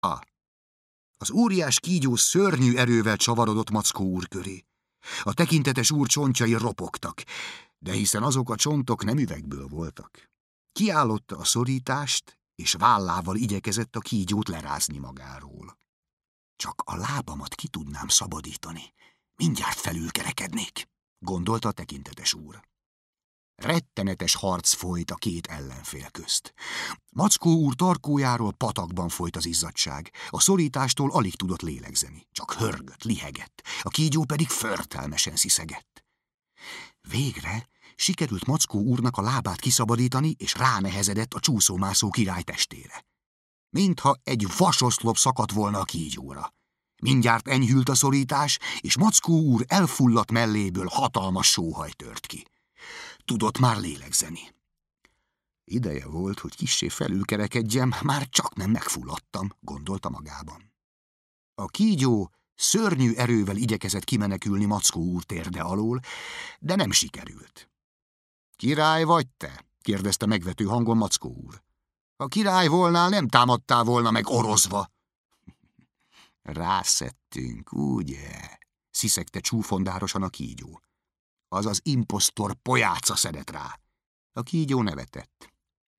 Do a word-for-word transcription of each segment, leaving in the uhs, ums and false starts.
A. Az óriás kígyó szörnyű erővel csavarodott Mackó úr köré. A tekintetes úr csontjai ropogtak, de hiszen azok a csontok nem üvegből voltak. Kiállotta a szorítást, és vállával igyekezett a kígyót lerázni magáról. Csak a lábamat ki tudnám szabadítani, mindjárt felülkerekednék, gondolta a tekintetes úr. Rettenetes harc folyt a két ellenfél közt. Mackó úr tarkójáról patakban folyt az izzadság, a szorítástól alig tudott lélegzeni, csak hörgött, lihegett, a kígyó pedig förtelmesen sziszegett. Végre sikerült Mackó úrnak a lábát kiszabadítani, és ránehezedett a csúszómászó király testére. Mintha egy vasoszlop szakadt volna a kígyóra. Mindjárt enyhült a szorítás, és Mackó úr elfulladt melléből hatalmas sóhaj tört ki. Tudott már lélegzeni. Ideje volt, hogy kissé felülkerekedjem, már csak nem megfulladtam, gondolta magában. A kígyó szörnyű erővel igyekezett kimenekülni Mackó úr térde alól, de nem sikerült. Király vagy te? kérdezte megvető hangon Mackó úr. Ha király volnál, nem támadtál volna meg orozva. Rászettünk, ugye? Sziszegte csúfondárosan a kígyó. Az az imposztor pojáca szedett rá. A kígyó nevetett.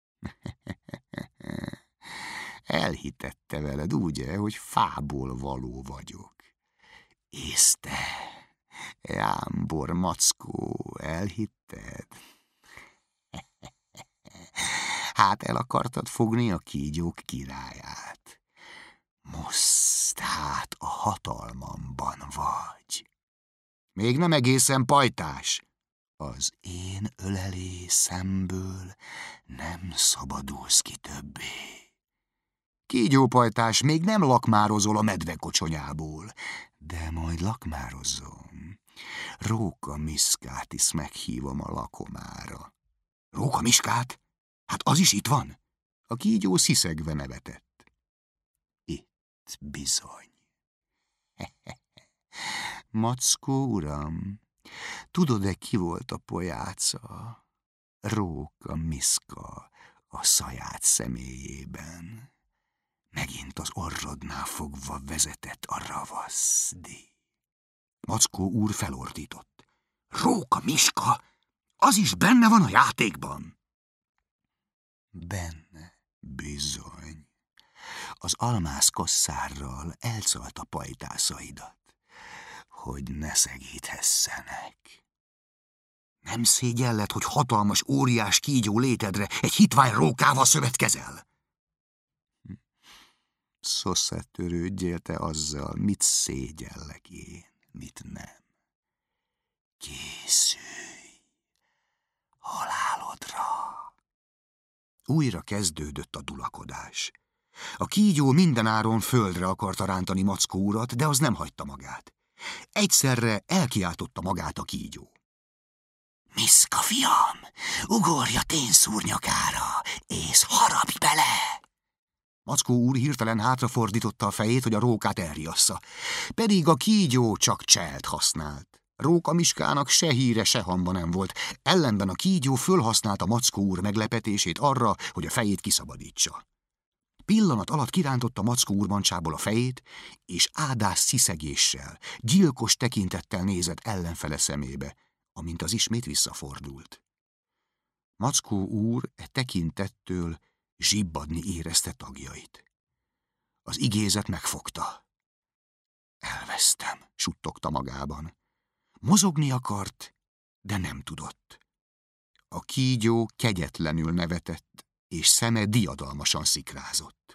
Elhitette veled, ugye, hogy fából való vagyok. És te, jámbor Mackó, elhitted? Hát el akartad fogni a kígyók királyát. Most hát a hatalmamban vagy. Még nem egészen pajtás. Az én ölelészemből nem szabadulsz ki többé. Kígyópajtás, még nem lakmározol a medve kocsonyából, de majd lakmározom. Róka Miszkát is meghívom a lakomára. Róka Miskát? Hát az is itt van? A kígyó sziszegve nevetett. Itt bizony. Mackó uram, tudod-e, ki volt a pojáca? Róka Miszka a saját személyében. Megint az orrodnál fogva vezetett a ravaszdi. Mackó úr felordított. Róka Miska, az is benne van a játékban? Benne, bizony. Az almász kosszárral elszalt a pajtászaidat, hogy ne szegíthesszenek. Nem szégyelled, hogy hatalmas, óriás kígyó létedre egy hitvány rókával szövetkezel? Szosze törődjél te azzal, mit szégyellek én, mit nem. Készülj halálodra. Újra kezdődött a dulakodás. A kígyó mindenáron földre akarta rántani Mackó urat, de az nem hagyta magát. Egyszerre elkiáltotta magát a kígyó. Miszka fiam, ugorj a ténszúr nyakára, és harapj bele! Mackó úr hirtelen hátrafordította a fejét, hogy a rókát elriassza. Pedig a kígyó csak cselt használt. Róka Miskának se híre, se hamba nem volt. Ellenben a kígyó fölhasználta Mackó úr meglepetését arra, hogy a fejét kiszabadítsa. Pillanat alatt kirántotta Mackó úr mancsából a fejét, és ádás sziszegéssel, gyilkos tekintettel nézett ellenfele szemébe, amint az ismét visszafordult. Mackó úr e tekintettől zsibbadni érezte tagjait. Az igézet megfogta. Elvesztem, suttogta magában. Mozogni akart, de nem tudott. A kígyó kegyetlenül nevetett, és szeme diadalmasan szikrázott.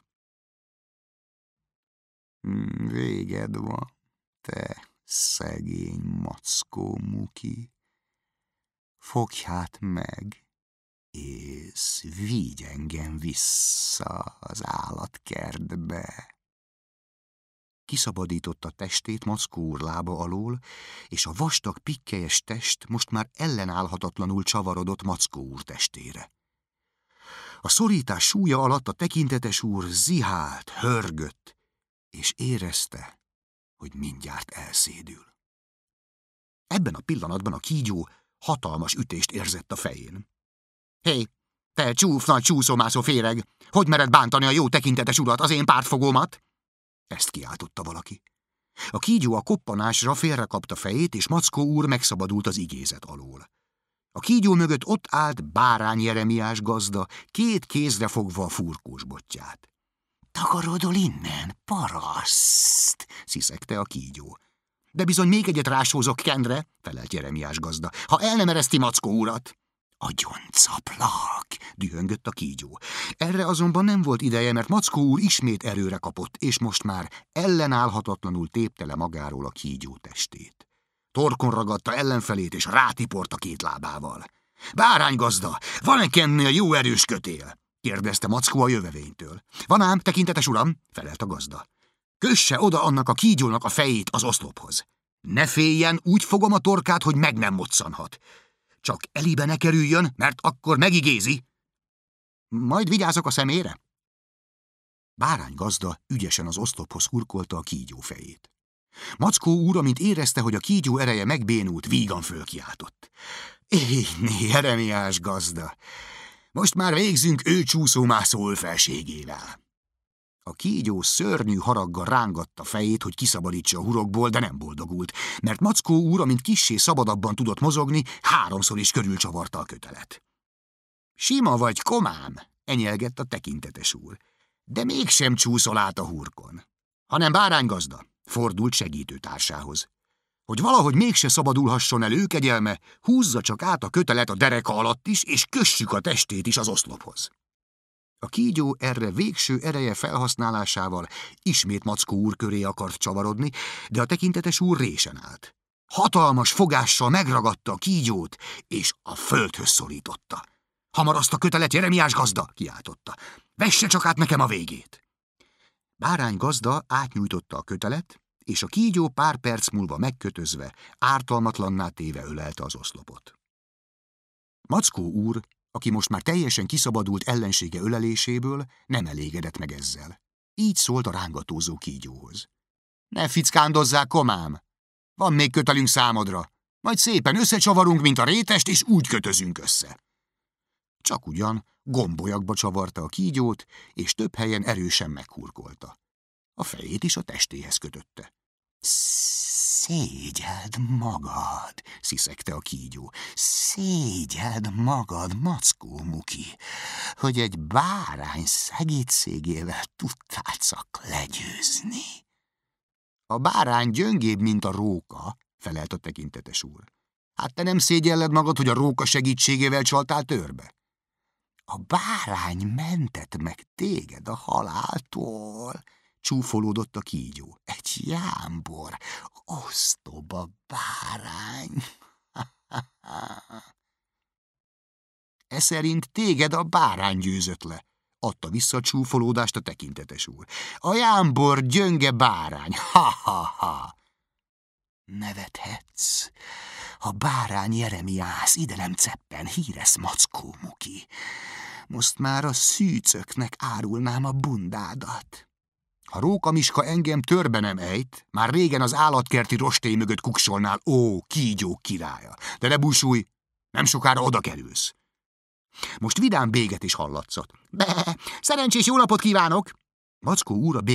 Véged van, te szegény Mackó Muki. Fogj hát meg, és vigy engem vissza az állatkertbe. Kiszabadította testét Mackó úr lába alól, és a vastag, pikkelyes test most már ellenállhatatlanul csavarodott Mackó úr testére. A szorítás súlya alatt a tekintetes úr zihált, hörgött, és érezte, hogy mindjárt elszédül. Ebben a pillanatban a kígyó hatalmas ütést érzett a fején. Hé, te csúf nagy csúszómászó féreg, hogy mered bántani a jó tekintetes urat, az én pártfogómat? Ezt kiáltotta valaki. A kígyó a koppanásra félrekapta fejét, és Mackó úr megszabadult az igézet alól. A kígyó mögött ott állt Bárány Jeremiás gazda, két kézre fogva a furkós botját. Takarodol innen, paraszt, sziszegte a kígyó. De bizony még egyet rásózok kendre, felelt Jeremiás gazda, ha el nem ereszti Mackó urat. Agyoncaplak, dühöngött a kígyó. Erre azonban nem volt ideje, mert Mackó úr ismét erőre kapott, és most már ellenállhatatlanul tépte le magáról a kígyó testét. Torkon ragadta ellenfelét, és rátiporta két lábával. Báránygazda, van-e kennél jó erős kötél? kérdezte Mackó a jövevénytől. Van ám, tekintetes uram, felelt a gazda. Kösse oda annak a kígyónak a fejét az oszlophoz. Ne féljen, úgy fogom a torkát, hogy meg nem moccanhat. Csak elébe ne kerüljön, mert akkor megigézi. Majd vigyázok a szemére. Báránygazda ügyesen az oszlophoz hurkolta a kígyó fejét. Mackó úr, amint érezte, hogy a kígyó ereje megbénult, vígan fölkiáltott. Éhné, Jeremiás gazda! Most már végzünk ő csúszómászó felségével. A kígyó szörnyű haraggal rángatta fejét, hogy kiszabadítsa a hurokból, de nem boldogult, mert Mackó úr, amint kissé szabadabban tudott mozogni, háromszor is körülcsavarta a kötelet. Sima vagy, komám, enyelgett a tekintetes úr, de mégsem csúszol át a hurkon. Hanem Báránygazda, fordult segítőtársához. Hogy valahogy mégse szabadulhasson el ő kegyelme, húzza csak át a kötelet a dereka alatt is, és kössük a testét is az oszlophoz. A kígyó erre végső ereje felhasználásával ismét Mackó úr köré akart csavarodni, de a tekintetes úr résen állt. Hatalmas fogással megragadta a kígyót, és a földhöz szorította. Hamar azt a kötelet, Jeremiás gazda, kiáltotta. Vesse csak át nekem a végét. Bárány gazda átnyújtotta a kötelet, és a kígyó pár perc múlva megkötözve, ártalmatlanná téve ölelte az oszlopot. Mackó úr, aki most már teljesen kiszabadult ellensége öleléséből, nem elégedett meg ezzel. Így szólt a rángatózó kígyóhoz. Ne fickándozzál, komám! Van még kötelünk számodra. Majd szépen összecsavarunk, mint a rétest, és úgy kötözünk össze. Csak ugyan gombolyagba csavarta a kígyót, és több helyen erősen meghurkolta. A fejét is a testéhez kötötte. Szégyeld magad, sziszegte a kígyó. Szégyeld magad, Mackó Muki, hogy egy bárány szegítségével tudtál csak legyőzni. A bárány gyöngébb, mint a róka, felelt a tekintetes úr. Hát te nem szégyelled magad, hogy a róka segítségével csaltál törbe? A bárány mentett meg téged a haláltól, csúfolódott a kígyó. Egy jámbor, ostoba bárány. E szerint téged a bárány győzött le, adta vissza a csúfolódást a tekintetes úr. A jámbor gyönge bárány, ha-ha-ha. Nevethetsz. A bárány Jeremiás ide nem ceppen, híres Mackó Muki. Most már a szűcöknek árulnám a bundádat. Ha Rókamiska engem törbe nem ejt, már régen az állatkerti rostély mögött kuksolnál, ó, kígyó királya. De ne búsulj, nem sokára oda kerülsz. Most vidám béget is hallatszott. Be, szerencsés jó napot kívánok! Mackó úr a